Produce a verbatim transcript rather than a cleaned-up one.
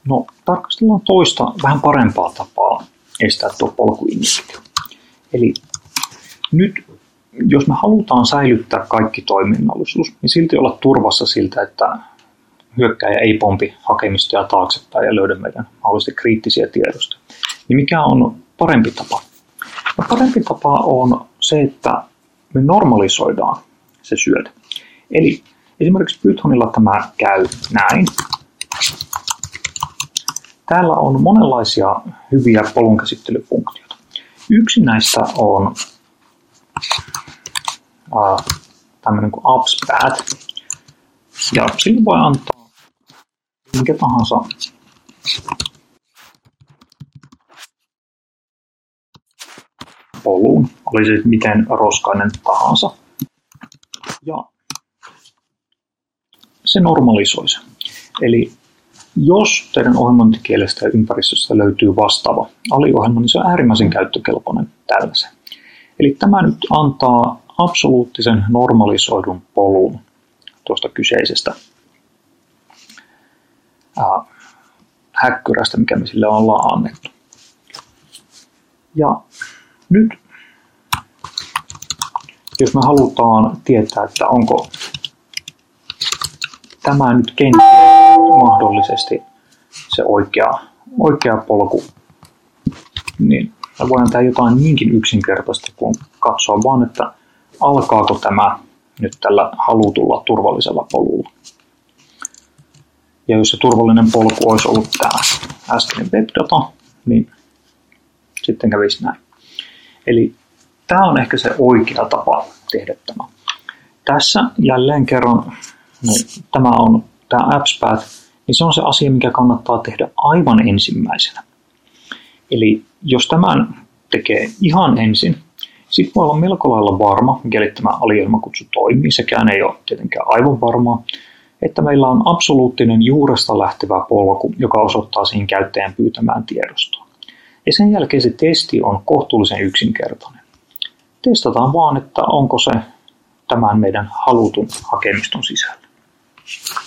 No, tarkastellaan toista vähän parempaa tapaa estää tuo polkuinjektio. Eli nyt, jos me halutaan säilyttää kaikki toiminnallisuus, niin silti olla turvassa siltä, että hyökkääjä ei pompi hakemistoja taaksepäin ja löydä meidän mahdollisesti kriittisiä tiedostoja. Niin mikä on parempi tapa? No, parempi tapa on se, että me normalisoidaan se syöte. Eli esimerkiksi Pythonilla tämä käy näin. Täällä on monenlaisia hyviä polunkäsittelyfunktioita. Yksi näistä on äh, tämmöinen kuin apps-path. Ja sillä voi antaa minkä tahansa polun, oli se miten roskainen tahansa. Ja se normalisoi sen. Eli jos teidän ohjelmointikielestä ja ympäristöstä löytyy vastaava aliohjelma, niin se on äärimmäisen käyttökelpoinen tällaisen. Eli tämä nyt antaa absoluuttisen normalisoidun polun tuosta kyseisestä ää, häkkyrästä, mikä me sille ollaan annettu. Ja nyt, jos me halutaan tietää, että onko tämä nyt kenties mahdollisesti se oikea, oikea polku, niin me voidaan tehdä jotain niinkin yksinkertaista kuin katsoa vaan, että alkaako tämä nyt tällä halutulla turvallisella polulla. Ja jos se turvallinen polku olisi ollut tämä äskeinen webdata, niin sitten kävisi näin. Eli tämä on ehkä se oikea tapa tehdä tämä. Tässä jälleen kerran, niin tämä on tämä apps-path, niin se on se asia, mikä kannattaa tehdä aivan ensimmäisenä. Eli jos tämän tekee ihan ensin, sitten voi olla melko lailla varma, mikäli tämä aliohjelmakutsu toimii, sekään ei ole tietenkään aivan varmaa, että meillä on absoluuttinen juuresta lähtevä polku, joka osoittaa siihen käyttäjän pyytämään tiedostoa. Ja sen jälkeen se testi on kohtuullisen yksinkertainen. Testataan vaan, että onko se tämän meidän halutun hakemiston sisällä.